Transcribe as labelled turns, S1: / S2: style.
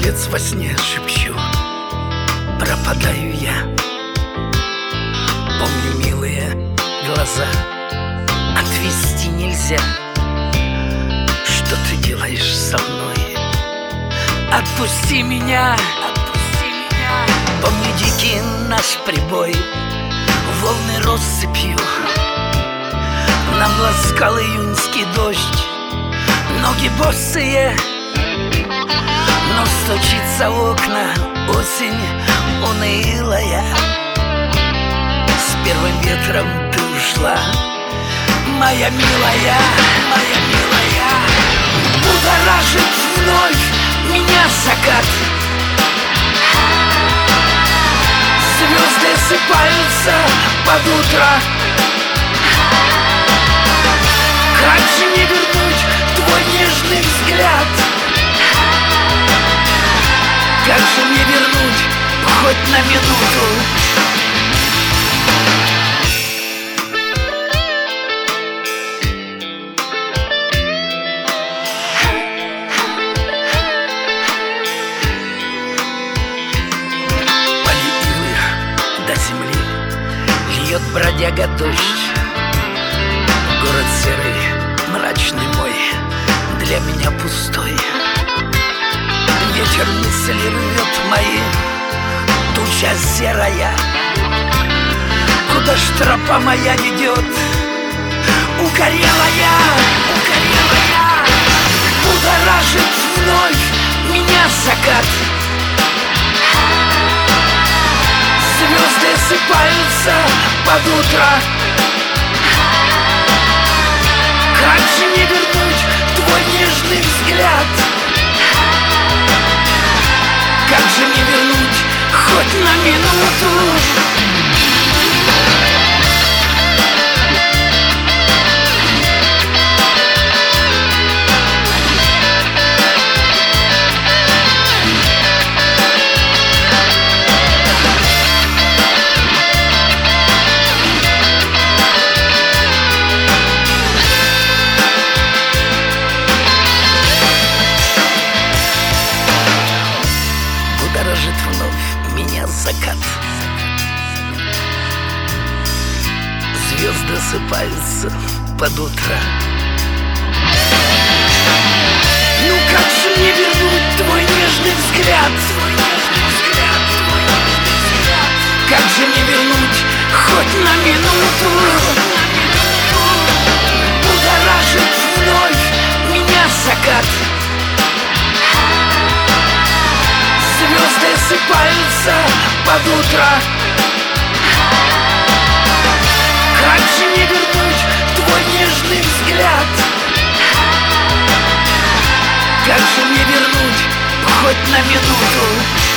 S1: Месяц во сне шепчу, пропадаю я. Помню милые глаза, отвести нельзя. Что ты делаешь со мной? Отпусти меня, отпусти меня. Помню дикий наш прибой, волны россыпью нам ласкал июньский дождь. Ноги босые, но стучится в окна осень унылая. С первым ветром ты ушла, моя милая, моя милая. Будоражит вновь меня закат. Звезды сыпаются под утро. Как же не вернуть твой нежный взгляд? Как же мне вернуть хоть на минуту? Полетела до земли, льет бродяга дождь. Город серый, мрачный мой, для меня пустой. Ветер мысли рвет мои, туча серая. Куда ж тропа моя ведет? Укорелая, укорелая. Будоражит вновь меня закат. Звезды сыпаются под утро. Как же не вернуть твой нежный взгляд? Как же мне вернуть хоть на минуту? Будоражит вновь меня закат. Звезды сыпаются под утро. Ну как же мне вернуть твой нежный взгляд? Как же мне вернуть хоть на минуту? Будоражит вновь меня закат. Звезды сыпаются под утро. Как же мне вернуть твой нежный взгляд? Как же мне вернуть хоть на минуту?